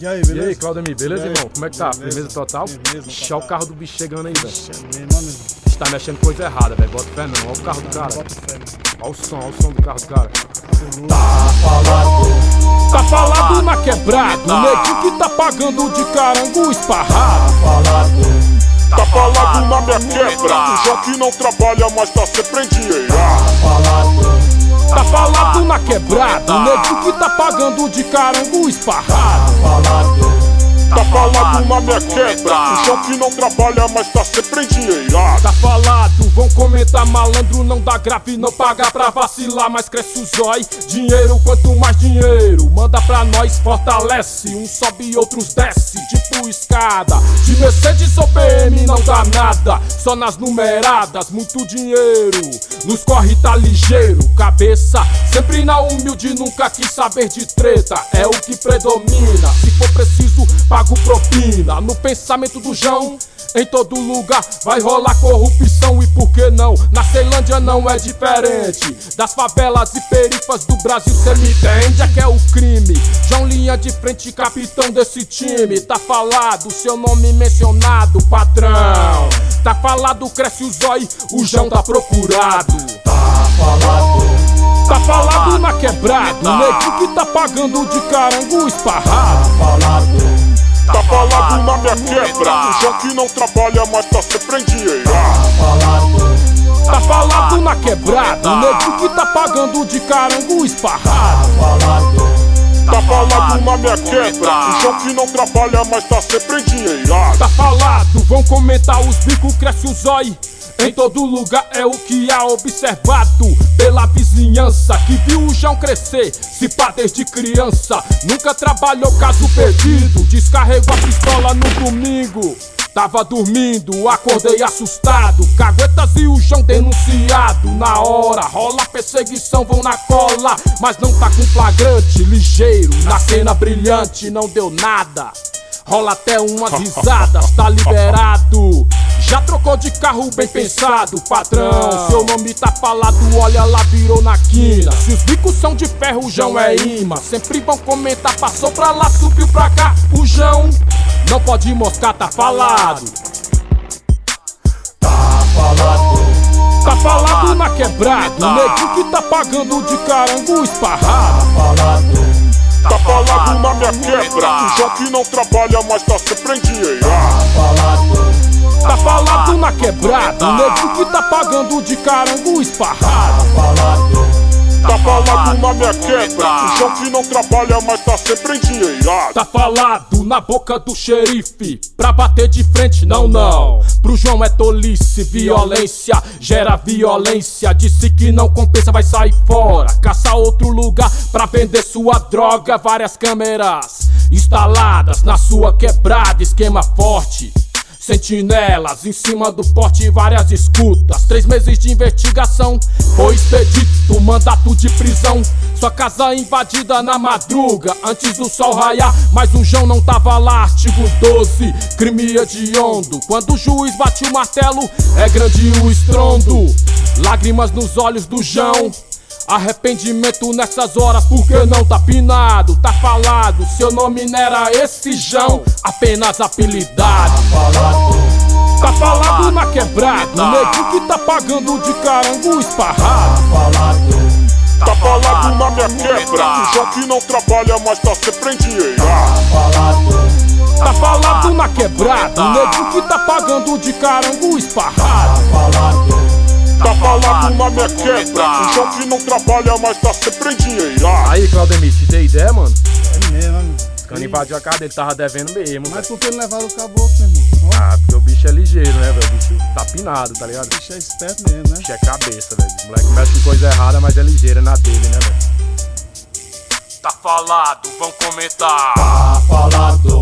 E aí, beleza? E aí, Claudemir, beleza, irmão? Como é que tá? Beleza. Firmeza total? Firmeza, Ixi, olha o carro do bicho chegando aí, velho. Mano, Você tá mexendo coisa errada, velho. Bota fé não, olha o carro do cara. bota fé, mano. Olha o som do carro do cara. Tá falado na quebrada, o neguinho que tá pagando de carango esparrado. Tá falado na minha quebra, o João que não trabalha, mas tá sempre em dinheiro. Tá falado na quebrada, o neguinho que tá pagando de carango esparrado. Tá falado na minha quebra, o João que não trabalha, mas tá sempre em dinheiro. Tá falado, vão comentar malandro, não dá grave, não paga pra vacilar, mas cresce o zói. Dinheiro, quanto mais dinheiro, manda pra nós, fortalece. Um sobe e outros desce, tipo escada. De Mercedes ou BM não dá nada, só nas numeradas, muito dinheiro. Nos corre tá ligeiro, cabeça sempre na humilde, nunca quis saber de treta, é o que predomina. Se for preciso, pago propina. No pensamento do João, em todo lugar vai rolar corrupção. E por que não? Na Ceilândia não é diferente. Das favelas e perifas do Brasil cê me entende, é que é o crime. João linha de frente, capitão desse time. Tá falado, seu nome mencionado, patrão. Tá falado, cresce o zói, o João tá procurado. Tá falado na quebrada, o neguinho que tá pagando de carango esparrado. Tá falado na minha quebra, o João que não trabalha, mas tá sempre em dinheiro. Tá falado na quebrada, o neguinho que tá pagando de carango esparrado. Tá falado na minha quebra, o João que não trabalha, mas tá sempre em dinheiro. Tá falado, vão comentar os bicos, cresce o zói. Em todo lugar é o que há observado pela vizinhança que viu o João crescer, se pá desde criança. Nunca trabalhou caso perdido, descarregou a pistola no domingo. Tava dormindo, acordei assustado. Caguetas e o João denunciado. Na hora, rola perseguição, vão na cola. Mas não tá com flagrante, ligeiro. Na cena brilhante, não deu nada. Rola até umas risadas, tá liberado. Já trocou de carro bem pensado, patrão. Seu nome tá falado, olha lá, virou na quina. Se os bicos são de ferro, o João é imã. Sempre vão comentar, passou pra lá, subiu pra cá. O João não pode moscar, tá falado. Tá falado na quebrada, o neguinho que tá pagando de carango esparrado. Tá falado na minha quebra, o João que não trabalha, mas tá sempre em dinheiro. Tá falado na quebrada, o neguinho que tá pagando de carango esparrado. Tá falado na minha quebra, o João que não trabalha, mas tá sempre em dinheiro. Tá falado na boca do xerife, pra bater de frente, não, não. Pro João é tolice, violência gera violência. Disse que não compensa, vai sair fora, caça outro lugar pra vender sua droga. Várias câmeras instaladas na sua quebrada, esquema forte. Sentinelas em cima do porte, várias escutas. 3 meses de investigação, foi expedito mandato de prisão. Sua casa invadida na madruga, antes do sol raiar, mas o João não tava lá. Artigo 12, crime hediondo. Quando o juiz bate o martelo, é grande o estrondo. Lágrimas nos olhos do João, arrependimento nessas horas, porque não tá pinado. Tá falado, seu nome não era esse João, apenas apelidado. Tá falado na quebrada, o neguinho que tá pagando de carango esparrado. Tá falado na minha quebra, o João que não trabalha, mas tá sempre em dinheiro. Tá falado na quebrada, o neguinho que tá pagando de carango esparrado. Tá falado na minha quebra, o João que não trabalha, mas tá sempre em dinheiro. Aí, Claudemir, te dei ideia, mano? É mesmo, mano. Quando invadiu a casa dele, tava devendo mesmo. Mas Velho. por que não levaram o caboclo, meu irmão? Ó, Ah, porque o bicho é ligeiro, né, velho? O bicho tá pinado, tá ligado? o bicho é esperto mesmo, né? O bicho é cabeça, velho. O moleque mexe com coisa errada, mas é ligeiro, é na dele, né, velho? Tá falado, vão comentar. Tá falado.